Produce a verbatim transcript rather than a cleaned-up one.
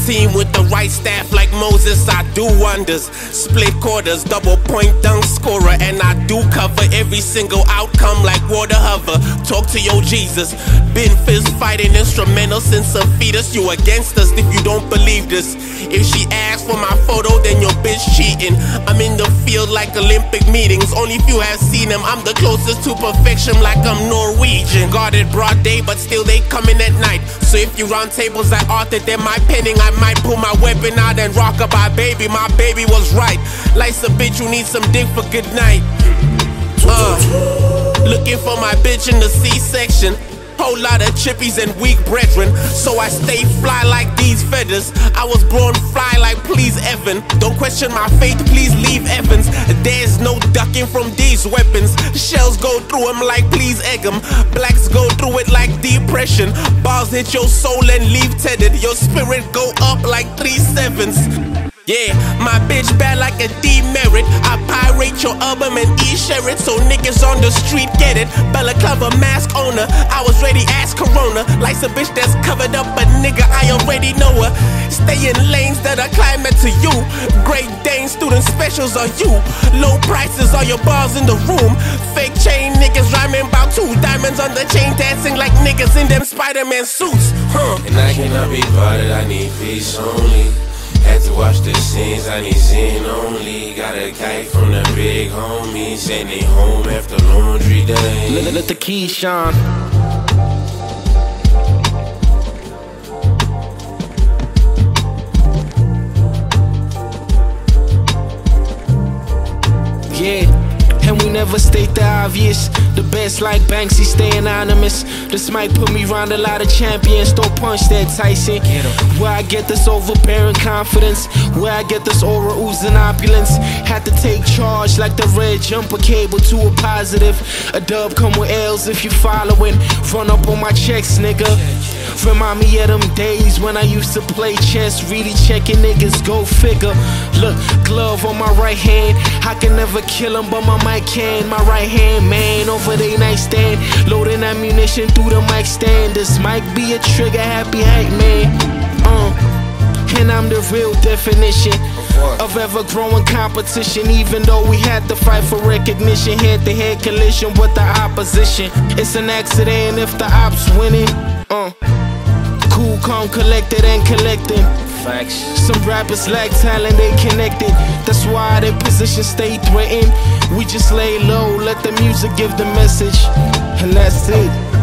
team with the right staff like Moses, I do wonders. Split quarters, double point dunk scorer, and I do cover every single outcome like water hover. Talk to your Jesus. Been fist fighting instrumental since a fetus. You against us if you don't believe this. If she asks for my photo, then your bitch cheating. I'm in the field like Olympic meetings. Only few have seen them. I'm the closest to perfection like I'm Norwegian. Guarded broad day, but still they coming at night. So if you round tables like Arthur, then my penning, I might pull my weapon out and rock about baby. My baby was right. Life's a bitch, you need some dick for good night. Uh, looking for my bitch in the C-section. Whole lot of chippies and weak brethren, so I stay fly like these feathers. I was born fly like please Evan. Don't question my faith, please leave Evans. There's no ducking from these weapons. Shells go through them like please egg 'em. Blacks go through it like depression. Bars hit your soul and leave tethered. Your spirit go up like three sevens. Yeah, my bitch bad like a demerit. I pirate your album and e-share it, so niggas on the street get it. Balaclava mask owner, I was ready as Corona. Like a bitch that's covered up, but nigga, I already know her. Stay in lanes that are climate to you. Great Dane student specials are you. Low prices are your bars in the room. Fake chain niggas rhyming about two diamonds on the chain, dancing like niggas in them Spider-Man suits. Huh? And I cannot be parted, I need peace only. Had to watch the scenes, I need Zen only. Got a kite from the big homies, send it home after laundry day. Let, let the keys shine. Yeah, and we never state the obvious. The best like Banksy, stay anonymous. This might put me round a lot of champions. Don't punch that Tyson. Where I get this overbearing confidence, where I get this aura oozing opulence. Had to take charge like the red jumper cable to a positive. A dub come with L's if you following. Run up on my checks, nigga. Remind me of them days when I used to play chess, really checking niggas, go figure. Look, glove on my right hand, I can never kill him, but my mic can. My right hand man over they nightstand, loading ammunition through the mic stand. This might be a trigger happy hype man. Uh, and I'm the real definition of ever-growing competition. Even though we had to fight for recognition, head-to-head collision with the opposition. It's an accident if the ops winning. Uh, cool, calm, collected and collecting. Facts. Some rappers lack talent, they connected. That's why their position stay threatened. We just lay low, let the music give the message, and that's it.